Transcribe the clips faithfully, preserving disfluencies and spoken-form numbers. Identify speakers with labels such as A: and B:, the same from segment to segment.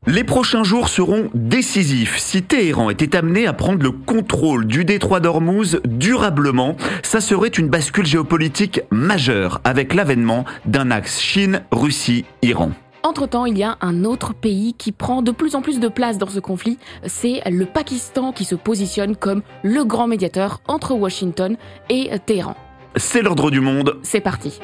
A: Les prochains jours seront décisifs. Si Téhéran était amené à prendre le contrôle du détroit d'Ormuz durablement, ça serait une bascule géopolitique majeure avec l'avènement d'un axe Chine-Russie-Iran.
B: Entre-temps, il y a un autre pays qui prend de plus en plus de place dans ce conflit. C'est le Pakistan qui se positionne comme le grand médiateur entre Washington et Téhéran.
A: C'est l'ordre du monde.
B: C'est parti.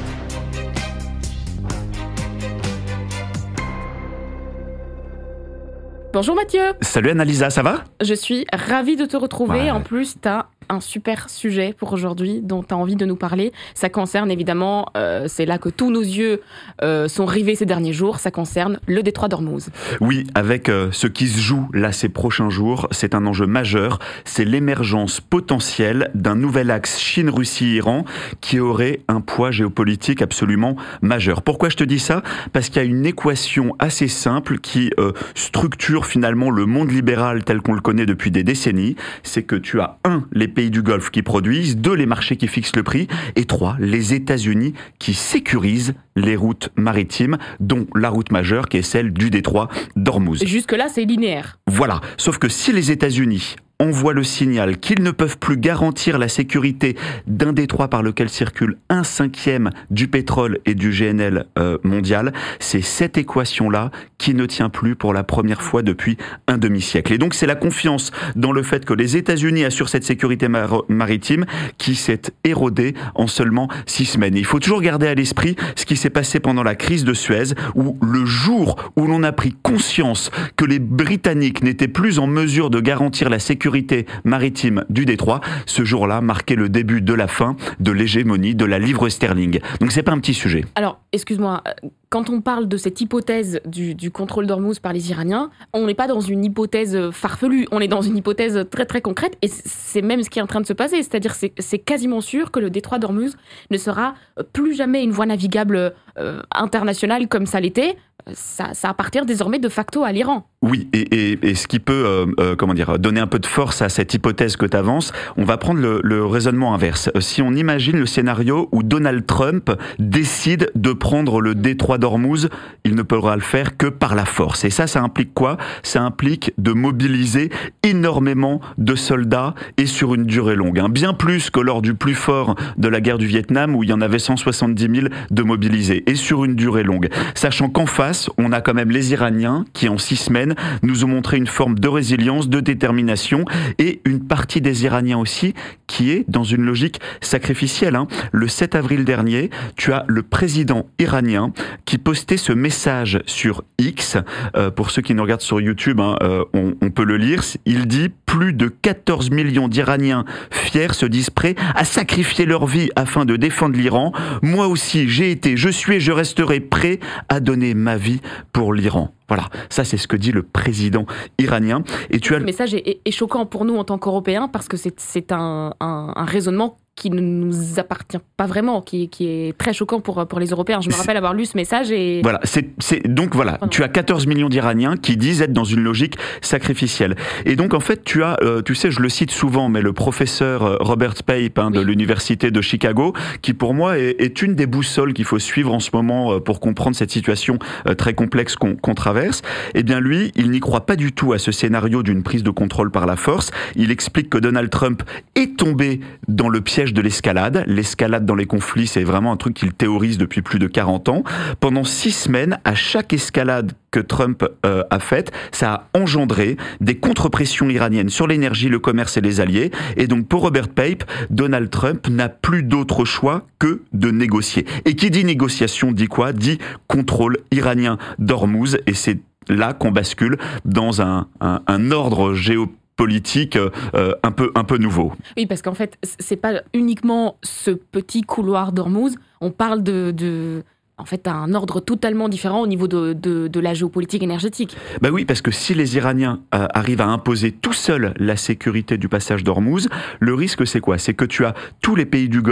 B: Bonjour Mathieu.
A: Salut Annalisa, ça va ?
B: Je suis ravie de te retrouver.
A: Ouais.
B: En plus, tu as un super sujet pour aujourd'hui dont tu as envie de nous parler. Ça concerne évidemment, euh, c'est là que tous nos yeux euh, sont rivés ces derniers jours, ça concerne le détroit d'Ormuz.
A: Oui, avec euh, ce qui se joue là ces prochains jours, c'est un enjeu majeur. C'est l'émergence potentielle d'un nouvel axe Chine-Russie-Iran qui aurait un poids géopolitique absolument majeur. Pourquoi je te dis ça ? Parce qu'il y a une équation assez simple qui euh, structure finalement le monde libéral tel qu'on le connaît depuis des décennies. C'est que tu as un, les pays du Golfe qui produisent, deux, les marchés qui fixent le prix, et trois, les États-Unis qui sécurisent les routes maritimes, dont la route majeure qui est celle du détroit d'Ormuz.
B: Jusque-là, c'est linéaire.
A: Voilà, sauf que si les États-Unis envoient le signal qu'ils ne peuvent plus garantir la sécurité d'un détroit par lequel circule un cinquième du pétrole et du G N L euh, mondial, c'est cette équation-là qui ne tient plus pour la première fois depuis un demi-siècle. Et donc c'est la confiance dans le fait que les États-Unis assurent cette sécurité mar- maritime qui s'est érodée en seulement six semaines. Et il faut toujours garder à l'esprit ce qui s'est passé pendant la crise de Suez, où le jour où l'on a pris conscience que les Britanniques n'étaient plus en mesure de garantir la sécurité maritime du détroit, ce jour-là marquait le début de la fin de l'hégémonie de la livre sterling. Donc c'est pas un petit sujet.
B: Alors, excuse-moi, quand on parle de cette hypothèse du, du contrôle d'Ormuz par les Iraniens, on n'est pas dans une hypothèse farfelue, on est dans une hypothèse très très concrète, et c'est même ce qui est en train de se passer, c'est-à-dire c'est, c'est quasiment sûr que le détroit d'Ormuz ne sera plus jamais une voie navigable euh, internationale comme ça l'était. Ça, ça appartient désormais de facto à l'Iran.
A: Oui, et, et, et ce qui peut euh, euh, comment dire, donner un peu de force à cette hypothèse que tu avances, on va prendre le, le raisonnement inverse. Si on imagine le scénario où Donald Trump décide de prendre le détroit d'Ormuz, il ne pourra le faire que par la force. Et ça, ça implique quoi ? Ça implique de mobiliser énormément de soldats et sur une durée longue. Hein. Bien plus que lors du plus fort de la guerre du Vietnam où il y en avait cent soixante-dix mille de mobilisés. Et sur une durée longue. Sachant qu'en face, on a quand même les Iraniens qui, en six semaines, nous ont montré une forme de résilience, de détermination, et une partie des Iraniens aussi qui est dans une logique sacrificielle. Hein. Le sept avril dernier, tu as le président iranien qui postait ce message sur X. Euh, pour ceux qui nous regardent sur YouTube, hein, euh, on, on peut le lire. Il dit « Plus de quatorze millions d'Iraniens fiers se disent prêts à sacrifier leur vie afin de défendre l'Iran. Moi aussi, j'ai été, je suis et je resterai prêt à donner ma vie pour l'Iran. » Voilà, ça c'est ce que dit le président iranien. Et tu as...
B: Le message est, est choquant pour nous en tant qu'Européens parce que c'est, c'est un, un, un raisonnement qui ne nous appartient pas vraiment, qui, qui est très choquant pour, pour les Européens. Je me rappelle avoir lu ce message et...
A: Voilà, c'est, c'est, donc voilà, Pardon. Tu as quatorze millions d'Iraniens qui disent être dans une logique sacrificielle. Et donc en fait, tu as, euh, tu sais, je le cite souvent, mais le professeur Robert Pape hein, de oui. l'université de Chicago, qui pour moi est, est une des boussoles qu'il faut suivre en ce moment euh, pour comprendre cette situation euh, très complexe qu'on, qu'on traverse, eh bien lui, il n'y croit pas du tout à ce scénario d'une prise de contrôle par la force. Il explique que Donald Trump est tombé dans le piège de l'escalade. L'escalade dans les conflits, c'est vraiment un truc qu'il théorise depuis plus de quarante ans. Pendant six semaines, à chaque escalade que Trump euh, a faite, ça a engendré des contre-pressions iraniennes sur l'énergie, le commerce et les alliés. Et donc, pour Robert Pape, Donald Trump n'a plus d'autre choix que de négocier. Et qui dit négociation dit quoi ? Dit contrôle iranien d'Ormuz. Et c'est là qu'on bascule dans un, un, un ordre géopolitique politique euh, un peu un peu nouveau.
B: Oui, parce qu'en fait, c'est pas uniquement ce petit couloir d'Ormuz. On parle de, de en fait un ordre totalement différent au niveau de, de, de la géopolitique énergétique.
A: Bah oui, parce que si les Iraniens euh, arrivent à imposer tout seuls la sécurité du passage d'Ormuz, le risque c'est quoi ? C'est que tu as tous les pays du Golfe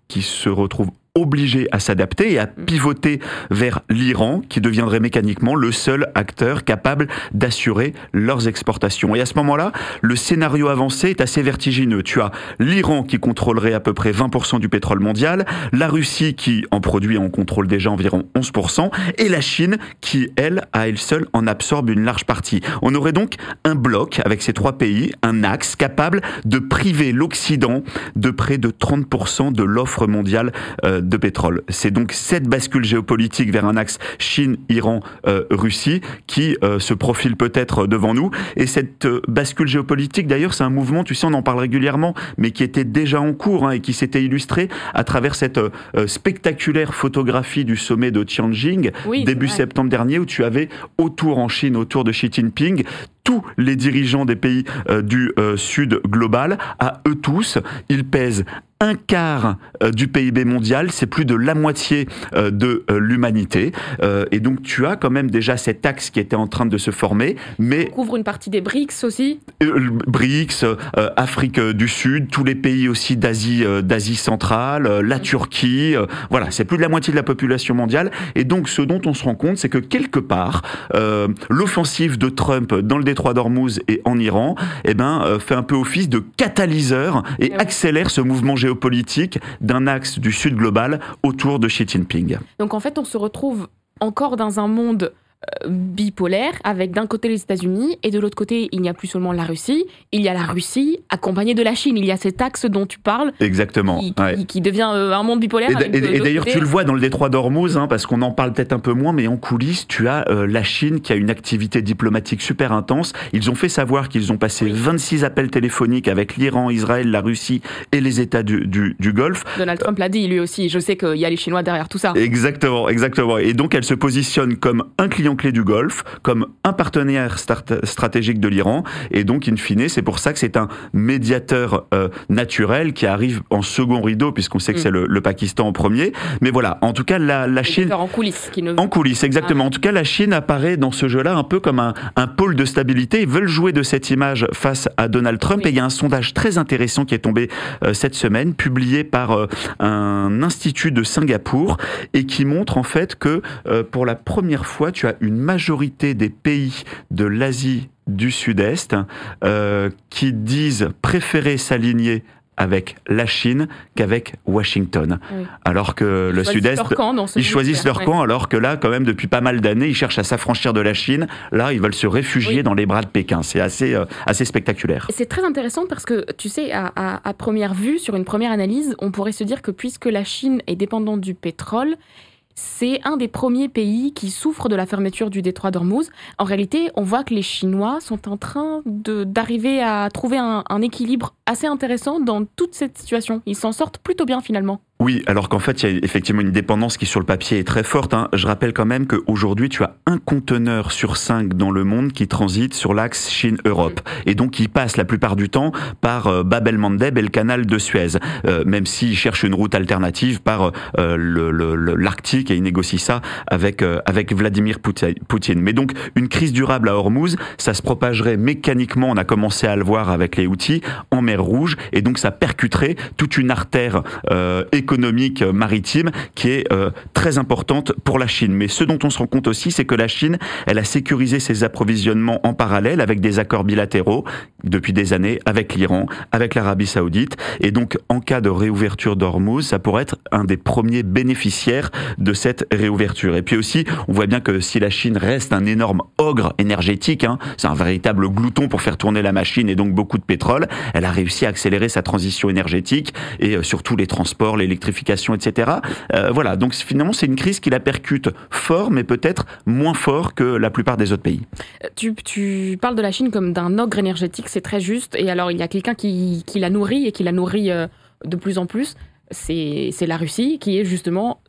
A: qui se retrouve obligé à s'adapter et à pivoter vers l'Iran, qui deviendrait mécaniquement le seul acteur capable d'assurer leurs exportations. Et à ce moment-là, le scénario avancé est assez vertigineux. Tu as l'Iran qui contrôlerait à peu près vingt pour cent du pétrole mondial, la Russie qui en produit, en contrôle déjà environ onze pour cent, et la Chine qui, elle, à elle seule, en absorbe une large partie. On aurait donc un bloc avec ces trois pays, un axe capable de priver l'Occident de près de trente pour cent de l'offre mondiale euh, de pétrole. C'est donc cette bascule géopolitique vers un axe Chine, Iran, euh, Russie qui euh, se profile peut-être devant nous. Et cette euh, bascule géopolitique, d'ailleurs, c'est un mouvement, tu sais, on en parle régulièrement, mais qui était déjà en cours hein, et qui s'était illustré à travers cette euh, spectaculaire photographie du sommet de Tianjin, oui, début septembre dernier, où tu avais autour en Chine, autour de Xi Jinping, tous les dirigeants des pays euh, du euh, Sud global. À eux tous, ils pèsent un quart euh, du P I B mondial, c'est plus de la moitié euh, de euh, l'humanité. Euh, et donc tu as quand même déjà cet axe qui était en train de se former. Mais
B: on couvre une partie des BRICS aussi.
A: Euh, BRICS, euh, Afrique du Sud, tous les pays aussi d'Asie, euh, d'Asie centrale, euh, la Turquie. Euh, voilà, c'est plus de la moitié de la population mondiale. Et donc ce dont on se rend compte, c'est que quelque part, euh, l'offensive de Trump dans le détroit d'Ormuz et en Iran, eh ben, euh, fait un peu office de catalyseur et oui. accélère ce mouvement géopolitique géopolitique d'un axe du Sud global autour de Xi Jinping.
B: Donc en fait, on se retrouve encore dans un monde euh, bipolaire, avec d'un côté les États-Unis et de l'autre côté, il n'y a plus seulement la Russie, il y a la Russie accompagnée de la Chine. Il y a cet axe dont tu parles.
A: Exactement.
B: Qui,
A: ouais.
B: qui, qui devient euh, un monde bipolaire.
A: Et,
B: avec
A: et,
B: de,
A: et d'ailleurs,
B: côté.
A: tu le vois dans le détroit d'Ormuz, hein, parce qu'on en parle peut-être un peu moins, mais en coulisses, tu as euh, la Chine qui a une activité diplomatique super intense. Ils ont fait savoir qu'ils ont passé oui. vingt-six appels téléphoniques avec l'Iran, Israël, la Russie et les États du, du, du Golfe.
B: Donald Trump l'a dit, lui aussi. Je sais qu'il y a les Chinois derrière tout ça.
A: Exactement, exactement. Et donc, elle se positionne comme un client clé du Golfe, comme un partenaire start- stratégique de l'Iran. Et donc, in fine, c'est pour ça que c'est un médiateur euh, naturel qui arrive en second rideau, puisqu'on sait que mmh. c'est le, le Pakistan en premier. Mais voilà, en tout cas, la, la Chine...
B: En coulisses. Qui ne...
A: En coulisses, exactement. Ah. En tout cas, la Chine apparaît dans ce jeu-là un peu comme un, un pôle de stabilité. Ils veulent jouer de cette image face à Donald Trump. Oui. Et il y a un sondage très intéressant qui est tombé euh, cette semaine, publié par euh, un institut de Singapour, et qui montre en fait que euh, pour la première fois, tu as une majorité des pays de l'Asie du Sud-Est euh, qui disent préférer s'aligner avec la Chine qu'avec Washington. Oui. Alors que
B: ils
A: le Sud-Est, ils choisissent leur camp,
B: ouais.
A: alors que là, quand même, depuis pas mal d'années, ils cherchent à s'affranchir de la Chine. Là, ils veulent se réfugier oui. dans les bras de Pékin. C'est assez, euh, assez spectaculaire.
B: C'est très intéressant parce que, tu sais, à, à, à première vue, sur une première analyse, on pourrait se dire que puisque la Chine est dépendante du pétrole, c'est un des premiers pays qui souffre de la fermeture du détroit d'Ormuz. En réalité, on voit que les Chinois sont en train de, d'arriver à trouver un, un équilibre assez intéressant dans toute cette situation. Ils s'en sortent plutôt bien finalement.
A: Oui, alors qu'en fait, il y a effectivement une dépendance qui, sur le papier, est très forte. Hein. Je rappelle quand même qu'aujourd'hui, tu as un conteneur sur cinq dans le monde qui transite sur l'axe Chine-Europe. Et donc, qui passe la plupart du temps par euh, Bab el-Mandeb et le canal de Suez. Euh, même s'ils cherchent une route alternative par euh, le, le, le, l'Arctique, et ils négocient ça avec, euh, avec Vladimir Poutine. Mais donc, une crise durable à Hormuz, ça se propagerait mécaniquement, on a commencé à le voir avec les Houthis, en mer Rouge. Et donc, ça percuterait toute une artère euh, économique maritime qui est euh, très importante pour la Chine. Mais ce dont on se rend compte aussi, c'est que la Chine, elle a sécurisé ses approvisionnements en parallèle avec des accords bilatéraux depuis des années avec l'Iran, avec l'Arabie Saoudite. Et donc, en cas de réouverture d'Ormuz, ça pourrait être un des premiers bénéficiaires de cette réouverture. Et puis aussi, on voit bien que si la Chine reste un énorme ogre énergétique, hein, c'est un véritable glouton pour faire tourner la machine et donc beaucoup de pétrole, elle a réussi à accélérer sa transition énergétique et euh, surtout les transports, l'électricité, électrification, et cetera. Euh, voilà, donc finalement, c'est une crise qui la percute fort, mais peut-être moins fort que la plupart des autres pays.
B: Tu, tu parles de la Chine comme d'un ogre énergétique, c'est très juste. Et alors, il y a quelqu'un qui, qui la nourrit et qui la nourrit euh, de plus en plus. C'est, c'est la Russie qui est justement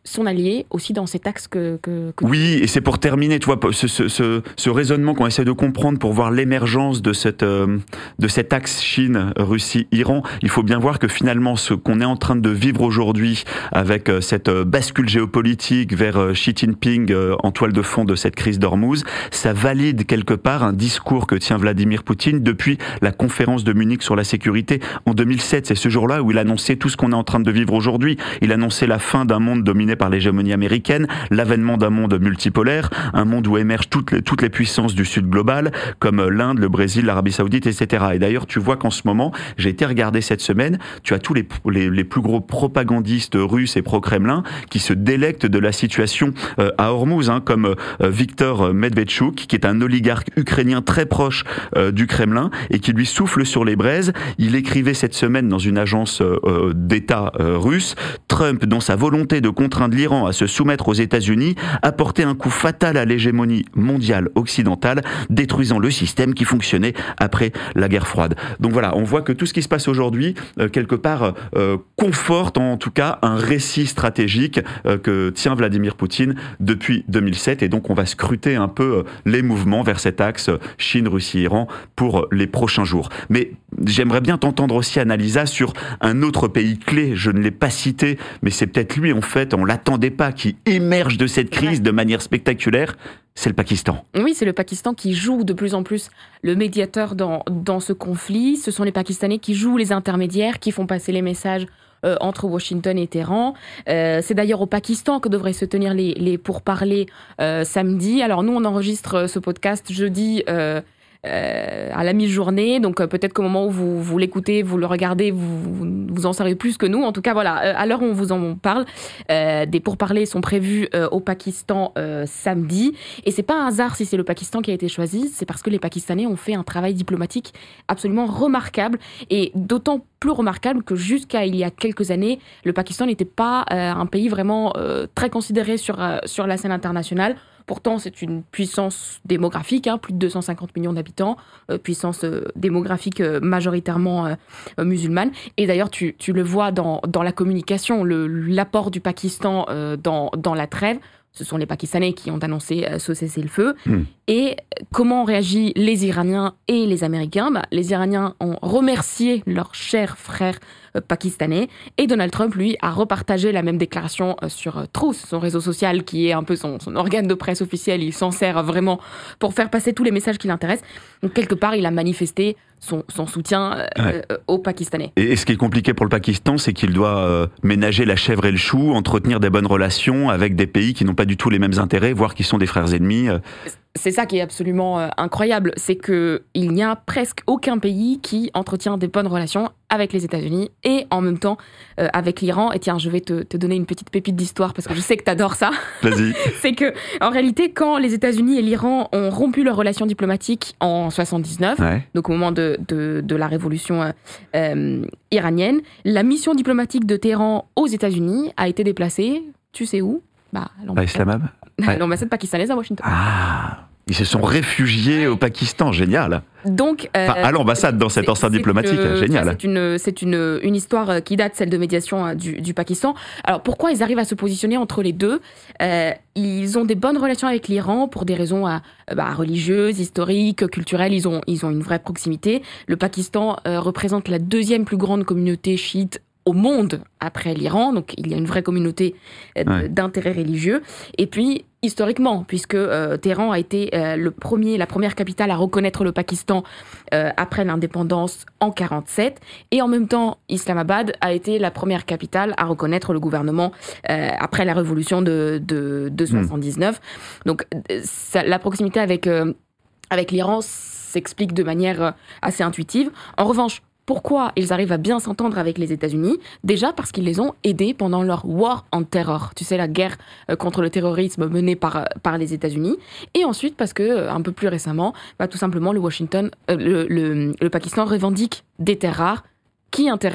B: son allié aussi dans cet axe que... que, que...
A: Oui, et c'est pour terminer, tu vois, ce, ce, ce, ce raisonnement qu'on essaie de comprendre pour voir l'émergence de, cette, euh, de cet axe Chine, Russie, Iran. Il faut bien voir que finalement, ce qu'on est en train de vivre aujourd'hui avec euh, cette bascule géopolitique vers euh, Xi Jinping euh, en toile de fond de cette crise d'Ormuz, ça valide quelque part un discours que tient Vladimir Poutine depuis la conférence de Munich sur la sécurité en deux mille sept. C'est ce jour-là où il annonçait tout ce qu'on est en train de vivre aujourd'hui. Il annonçait la fin d'un monde dominé par l'hégémonie américaine, l'avènement d'un monde multipolaire, un monde où émergent toutes les, toutes les puissances du Sud global, comme l'Inde, le Brésil, l'Arabie Saoudite, et cetera. Et d'ailleurs, tu vois qu'en ce moment, j'ai été regarder cette semaine, tu as tous les, les, les plus gros propagandistes russes et pro-Kremlin qui se délectent de la situation euh, à Hormuz, hein, comme euh, Viktor Medvedchuk, qui est un oligarque ukrainien très proche euh, du Kremlin et qui lui souffle sur les braises. Il écrivait cette semaine dans une agence euh, d'État euh, russe, Trump, dans sa volonté de contraindre l'Iran à se soumettre aux États-Unis, a porté un coup fatal à l'hégémonie mondiale occidentale, détruisant le système qui fonctionnait après la guerre froide. Donc voilà, on voit que tout ce qui se passe aujourd'hui, euh, quelque part, euh, conforte en tout cas un récit stratégique euh, que tient Vladimir Poutine depuis deux mille sept. Et donc on va scruter un peu euh, les mouvements vers cet axe Chine, Russie, Iran pour les prochains jours. Mais j'aimerais bien t'entendre aussi, Annalisa, sur un autre pays clé. Je ne l'ai pas cité, mais c'est peut-être lui, en fait, on l'attendait pas, qui émerge de cette crise de manière spectaculaire. C'est le Pakistan.
B: Oui, c'est le Pakistan qui joue de plus en plus le médiateur dans, dans ce conflit. Ce sont les Pakistanais qui jouent les intermédiaires, qui font passer les messages euh, entre Washington et Téhéran. Euh, c'est d'ailleurs au Pakistan que devraient se tenir les, les pourparlers euh, samedi. Alors nous, on enregistre ce podcast jeudi euh, Euh, à la mi-journée, donc euh, peut-être qu'au moment où vous, vous l'écoutez, vous le regardez, vous, vous en savez plus que nous. En tout cas, voilà, euh, à l'heure où on vous en parle, euh, des pourparlers sont prévus euh, au Pakistan euh, samedi. Et c'est pas un hasard si c'est le Pakistan qui a été choisi, c'est parce que les Pakistanais ont fait un travail diplomatique absolument remarquable, et d'autant plus remarquable que jusqu'à il y a quelques années, le Pakistan n'était pas euh, un pays vraiment euh, très considéré sur, euh, sur la scène internationale. Pourtant, c'est une puissance démographique, hein, plus de deux cent cinquante millions d'habitants, euh, puissance euh, démographique euh, majoritairement euh, musulmane. Et d'ailleurs, tu, tu le vois dans, dans la communication, le, l'apport du Pakistan euh, dans, dans la trêve. Ce sont les Pakistanais qui ont annoncé euh, ce cessez-le-feu. Mmh. Et comment ont réagi les Iraniens et les Américains ? Bah, les Iraniens ont remercié leurs chers frères euh, pakistanais. Et Donald Trump, lui, a repartagé la même déclaration euh, sur euh, Truth, son réseau social, qui est un peu son, son organe de presse officiel. Il s'en sert vraiment pour faire passer tous les messages qui l'intéressent. Donc, quelque part, il a manifesté son, son soutien euh, ouais. euh, aux Pakistanais.
A: Et, et ce qui est compliqué pour le Pakistan, c'est qu'il doit euh, ménager la chèvre et le chou, entretenir des bonnes relations avec des pays qui n'ont pas du tout les mêmes intérêts, voire qui sont des frères ennemis. Euh.
B: C'est ça qui est absolument euh, incroyable, c'est qu'il n'y a presque aucun pays qui entretient des bonnes relations avec les États-Unis et en même temps euh, avec l'Iran. Et tiens, je vais te, te donner une petite pépite d'histoire parce que je sais que tu adores ça.
A: Vas-y.
B: C'est que, en réalité, quand les États-Unis et l'Iran ont rompu leurs relations diplomatiques en soixante-dix-neuf, ouais. donc au moment de, de, de la révolution euh, euh, iranienne, la mission diplomatique de Téhéran aux États-Unis a été déplacée, tu sais où ?
A: Bah, à Islamabad. Ouais.
B: L'ambassade pakistanaise à Washington.
A: Ah, ils se sont réfugiés au Pakistan, génial.
B: Donc, euh,
A: enfin, à l'ambassade dans cette enceinte diplomatique,
B: une,
A: génial.
B: C'est, une, c'est une, une histoire qui date, celle de médiation du, du Pakistan. Alors, pourquoi ils arrivent à se positionner entre les deux ? euh, Ils ont des bonnes relations avec l'Iran pour des raisons euh, bah, religieuses, historiques, culturelles. Ils ont, ils ont une vraie proximité. Le Pakistan euh, représente la deuxième plus grande communauté chiite au monde après l'Iran, donc il y a une vraie communauté euh, ouais. d'intérêt religieux. Et puis, historiquement, puisque euh, Téhéran a été euh, le premier, la première capitale à reconnaître le Pakistan euh, après l'indépendance en quarante-sept, et en même temps, Islamabad a été la première capitale à reconnaître le gouvernement euh, après la révolution de, de, de soixante-dix-neuf. Mmh. Donc, ça, la proximité avec, euh, avec l'Iran s'explique de manière assez intuitive. En revanche, pourquoi ils arrivent à bien s'entendre avec les États-Unis ? Déjà parce qu'ils les ont aidés pendant leur War on Terror, tu sais, la guerre contre le terrorisme menée par, par les États-Unis. Et ensuite parce que, un peu plus récemment, bah, tout simplement, le, Washington, euh, le, le, le Pakistan revendique des terres rares qui intéressent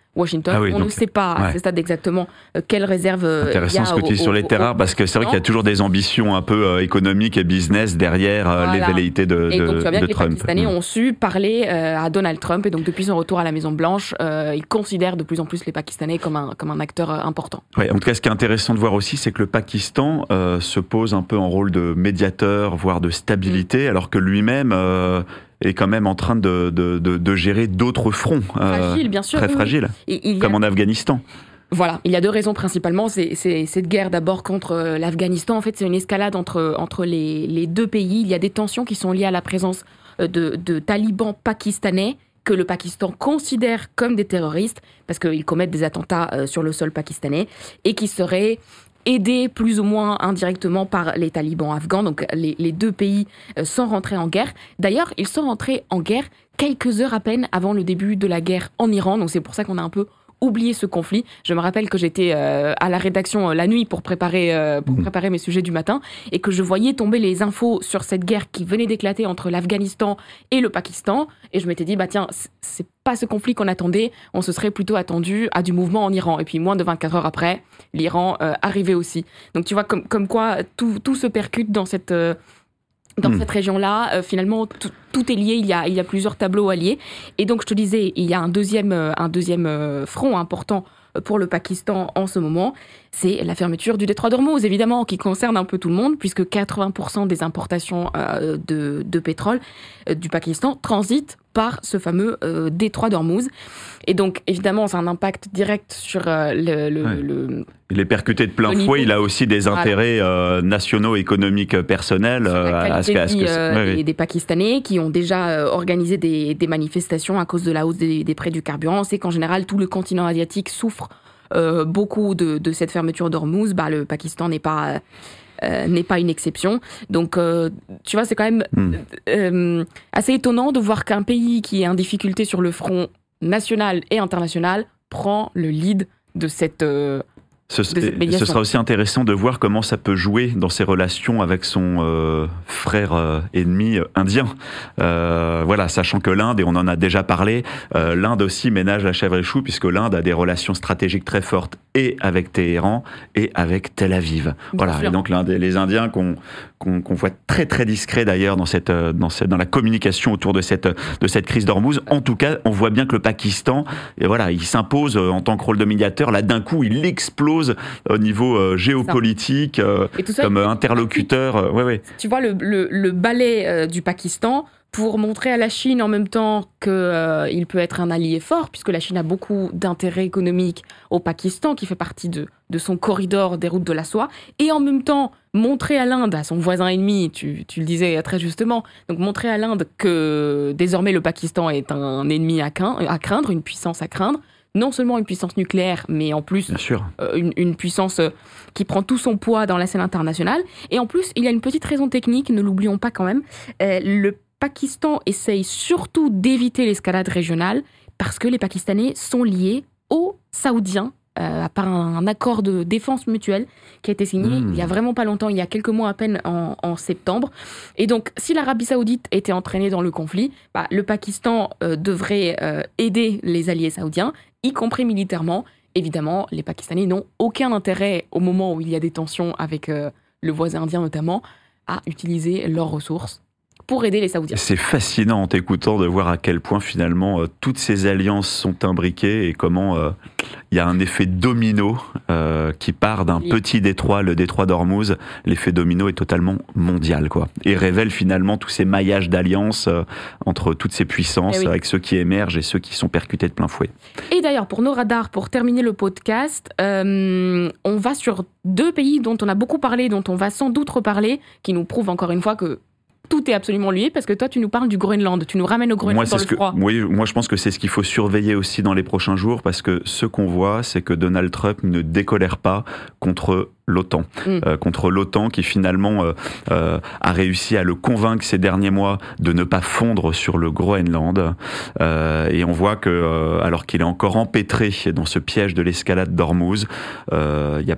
B: Washington.
A: Ah oui,
B: on
A: donc,
B: ne sait pas à
A: ouais.
B: ce stade exactement euh, quelle réserve euh, il y a.
A: Intéressant ce que tu dis sur les terres rares, parce que c'est vrai qu'il y a toujours des ambitions un peu euh, économiques et business derrière euh,
B: Voilà.
A: les velléités de,
B: Et donc,
A: de,
B: tu vois bien
A: de
B: que les
A: Trump.
B: Pakistanais
A: Mmh.
B: ont su parler euh, à Donald Trump. Et donc, depuis son retour à la Maison-Blanche, euh, ils considèrent de plus en plus les Pakistanais comme un, comme un acteur euh, important.
A: Ouais, en tout cas, ce qui est intéressant de voir aussi, c'est que le Pakistan euh, se pose un peu en rôle de médiateur, voire de stabilité, mmh. alors que lui-même euh, est quand même en train de, de, de, de gérer d'autres fronts. Euh,
B: Fragile, bien sûr.
A: Très
B: oui,
A: fragiles,
B: oui. Il y a...
A: comme en Afghanistan.
B: Voilà, il y a deux raisons principalement. C'est, c'est cette guerre d'abord contre euh, l'Afghanistan. En fait, c'est une escalade entre, entre les, les deux pays. Il y a des tensions qui sont liées à la présence euh, de, de talibans pakistanais que le Pakistan considère comme des terroristes parce qu'ils commettent des attentats euh, sur le sol pakistanais et qui seraient aidés plus ou moins indirectement par les talibans afghans. Donc les, les deux pays euh, sont rentrés en guerre. D'ailleurs, ils sont rentrés en guerre quelques heures à peine avant le début de la guerre en Iran. Donc c'est pour ça qu'on a un peu oublier ce conflit. Je me rappelle que j'étais euh, à la rédaction euh, la nuit pour préparer euh, pour mmh. préparer mes sujets du matin et que je voyais tomber les infos sur cette guerre qui venait d'éclater entre l'Afghanistan et le Pakistan et je m'étais dit bah tiens, c'est pas ce conflit qu'on attendait, on se serait plutôt attendu à du mouvement en Iran et puis moins de vingt-quatre heures après, l'Iran euh, arrivait aussi. Donc tu vois comme comme quoi tout tout se percute dans cette euh, Dans mmh. cette région-là, euh, finalement, tout, tout est lié. Il y a, il y a plusieurs tableaux alliés. Et donc, je te disais, il y a un deuxième, euh, un deuxième euh, front important pour le Pakistan en ce moment. C'est la fermeture du détroit d'Ormuz, évidemment, qui concerne un peu tout le monde, puisque quatre-vingts pour cent des importations euh, de, de pétrole euh, du Pakistan transitent par ce fameux euh, détroit d'Ormuz. Et donc, évidemment, ça a un impact direct sur euh, le, le,
A: ouais.
B: le...
A: Il est percuté de plein fouet, il a aussi des intérêts voilà. euh, nationaux, économiques, personnels euh, à ce que...
B: Vie, euh, ouais, des, oui. des Pakistanais qui ont déjà euh, organisé des, des manifestations à cause de la hausse des, des prix du carburant. C'est qu'en général, tout le continent asiatique souffre euh, beaucoup de, de cette fermeture d'Ormuz. Bah, le Pakistan n'est pas... Euh, n'est pas une exception. Donc, euh, tu vois, c'est quand même mm. euh, assez étonnant de voir qu'un pays qui est en difficulté sur le front national et international prend le lead de cette... Euh,
A: Ce, ce sera aussi intéressant de voir comment ça peut jouer dans ses relations avec son euh, frère euh, ennemi euh, indien. Euh, voilà, sachant que l'Inde, et on en a déjà parlé, euh, l'Inde aussi ménage la chèvre et chou, puisque l'Inde a des relations stratégiques très fortes et avec Téhéran et avec Tel Aviv. Bien voilà, sûr. Et donc l'Inde, les Indiens qu'on qu'on qu'on voit très très discrets d'ailleurs dans cette dans cette dans la communication autour de cette de cette crise d'Ormuz. En tout cas, on voit bien que le Pakistan, et voilà, il s'impose en tant que rôle de médiateur. Là, d'un coup, il explose au niveau euh, géopolitique, euh, ça, comme interlocuteur. Euh, ouais, ouais.
B: Tu vois le, le, le balai euh, du Pakistan pour montrer à la Chine en même temps qu'il euh, peut être un allié fort, puisque la Chine a beaucoup d'intérêts économiques au Pakistan, qui fait partie de, de son corridor des routes de la soie, et en même temps montrer à l'Inde, à son voisin ennemi, tu, tu le disais très justement, donc montrer à l'Inde que désormais le Pakistan est un ennemi à, à craindre, une puissance à craindre, non seulement une puissance nucléaire, mais en plus euh, une, une puissance euh, qui prend tout son poids dans la scène internationale. Et en plus, il y a une petite raison technique, ne l'oublions pas quand même. Euh, le Pakistan essaye surtout d'éviter l'escalade régionale parce que les Pakistanais sont liés aux Saoudiens euh, par un, un accord de défense mutuelle qui a été signé mmh. il y a vraiment pas longtemps, il y a quelques mois à peine en, en septembre. Et donc, si l'Arabie Saoudite était entraînée dans le conflit, bah, le Pakistan euh, devrait euh, aider les alliés saoudiens, y compris militairement. Évidemment, les Pakistanais n'ont aucun intérêt, au moment où il y a des tensions avec euh, le voisin indien notamment, à utiliser leurs ressources pour aider les Saoudiens.
A: C'est fascinant en t'écoutant de voir à quel point finalement euh, toutes ces alliances sont imbriquées et comment il euh, y a un effet domino euh, qui part d'un oui. petit détroit, le détroit d'Ormuz. L'effet domino est totalement mondial, quoi, et révèle finalement tous ces maillages d'alliances euh, entre toutes ces puissances, oui. avec ceux qui émergent et ceux qui sont percutés de plein fouet.
B: Et d'ailleurs, pour nos radars, pour terminer le podcast, euh, on va sur deux pays dont on a beaucoup parlé, dont on va sans doute reparler, qui nous prouvent encore une fois que tout est absolument lié, parce que toi, tu nous parles du Groenland, tu nous ramènes au Groenland
A: moi,
B: dans le
A: que,
B: froid.
A: Oui, moi, je pense que c'est ce qu'il faut surveiller aussi dans les prochains jours, parce que ce qu'on voit, c'est que Donald Trump ne décolère pas contre l'OTAN, mm. euh, contre l'OTAN qui finalement euh, euh, a réussi à le convaincre ces derniers mois de ne pas fondre sur le Groenland. Euh, et on voit que, euh, alors qu'il est encore empêtré dans ce piège de l'escalade d'Ormuz, il euh, n'y a pas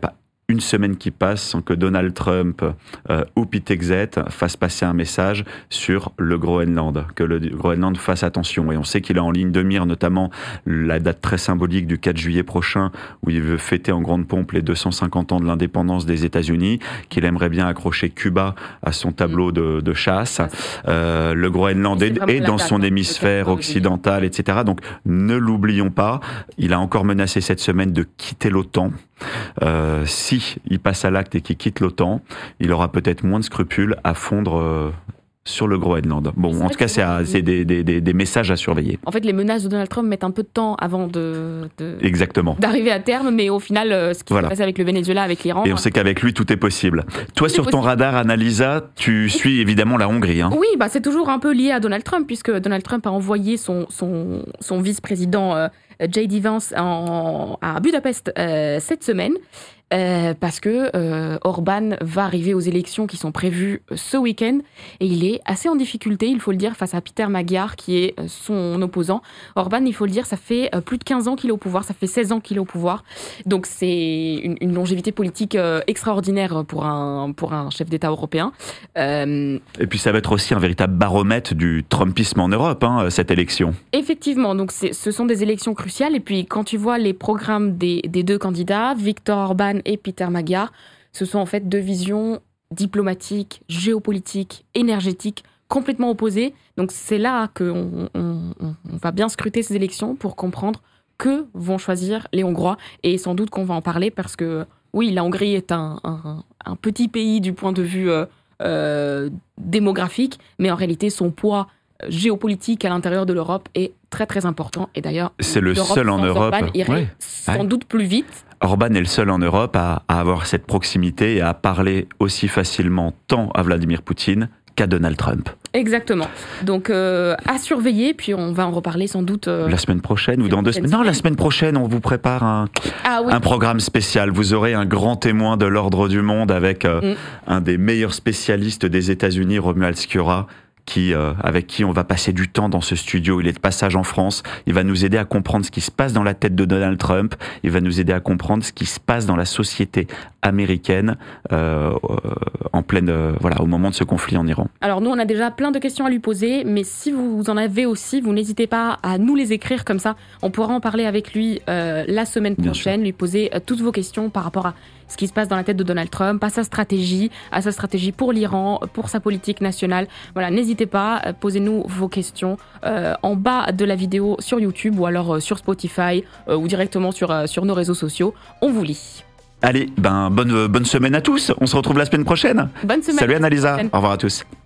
A: une semaine qui passe sans que Donald Trump euh, ou Pete Hegseth fasse passer un message sur le Groenland, que le Groenland fasse attention. Et on sait qu'il est en ligne de mire, notamment la date très symbolique du quatre juillet prochain, où il veut fêter en grande pompe les deux cent cinquante ans de l'indépendance des États-Unis, qu'il aimerait bien accrocher Cuba à son tableau de, de chasse. Euh, le Groenland est, est dans son hémisphère occidental, et cetera. Donc ne l'oublions pas, il a encore menacé cette semaine de quitter l'OTAN. Euh, si il passe à l'acte et qu'il quitte l'OTAN, il aura peut-être moins de scrupules à fondre euh, sur le Groenland. Bon, en tout cas, c'est, à, c'est des, des, des, des messages à surveiller.
B: En fait, les menaces de Donald Trump mettent un peu de temps avant de, de
A: Exactement.
B: d'arriver à terme, mais au final, euh, ce qui
A: voilà.
B: s'est passé avec le Venezuela, avec l'Iran...
A: Et on sait qu'avec lui, tout est possible. Toi,
B: tout
A: sur ton
B: possible.
A: radar, Annalisa, tu suis évidemment la Hongrie. Hein.
B: Oui, bah, c'est toujours un peu lié à Donald Trump, puisque Donald Trump a envoyé son, son, son vice-président euh, J D Vance en, à Budapest euh, cette semaine. Euh, parce que euh, Orban va arriver aux élections qui sont prévues ce week-end et il est assez en difficulté, il faut le dire, face à Peter Magyar qui est son opposant. Orban, il faut le dire, ça fait plus de quinze ans qu'il est au pouvoir, ça fait seize ans qu'il est au pouvoir. Donc c'est une, une longévité politique euh, extraordinaire pour un, pour un chef d'État européen. Euh,
A: et puis ça va être aussi un véritable baromètre du Trumpisme en Europe, hein, cette élection.
B: Effectivement, donc c'est, ce sont des élections cruciales et puis quand tu vois les programmes des, des deux candidats, Viktor Orban et Peter Magyar, ce sont en fait deux visions diplomatiques, géopolitiques, énergétiques, complètement opposées. Donc c'est là qu'on on, on va bien scruter ces élections pour comprendre que vont choisir les Hongrois. Et sans doute qu'on va en parler parce que, oui, la Hongrie est un, un, un petit pays du point de vue euh, euh, démographique, mais en réalité son poids géopolitique à l'intérieur de l'Europe est très très important. Et d'ailleurs,
A: c'est le seul en Europe.
B: Orban irait ouais. sans ouais. doute plus vite.
A: Orban est le seul en Europe à, à avoir cette proximité et à parler aussi facilement tant à Vladimir Poutine qu'à Donald Trump.
B: Exactement. Donc euh, à surveiller, puis on va en reparler sans doute... Euh,
A: la semaine prochaine ou dans deux semaines. Non, la semaine prochaine, on vous prépare un,
B: ah, oui.
A: un programme spécial. Vous aurez un grand témoin de l'ordre du monde avec euh, mm. un des meilleurs spécialistes des États-Unis, Romuald Sciorra, Qui, euh, avec qui on va passer du temps dans ce studio. Il est de passage en France. Il va nous aider à comprendre ce qui se passe dans la tête de Donald Trump. Il va nous aider à comprendre ce qui se passe dans la société américaine euh, euh, en pleine, euh, voilà, au moment de ce conflit en Iran.
B: Alors nous, on a déjà plein de questions à lui poser, mais si vous en avez aussi, vous n'hésitez pas à nous les écrire comme ça. On pourra en parler avec lui euh, la semaine prochaine, lui poser euh, toutes vos questions par rapport à ce qui se passe dans la tête de Donald Trump, à sa stratégie, à sa stratégie pour l'Iran, pour sa politique nationale. Voilà, n'hésitez pas, euh, posez-nous vos questions euh, en bas de la vidéo sur YouTube ou alors euh, sur Spotify euh, ou directement sur, euh, sur nos réseaux sociaux. On vous lit.
A: Allez, ben bonne, bonne semaine à tous. On se retrouve la semaine prochaine.
B: Bonne semaine.
A: Salut Annalisa. Au revoir à tous.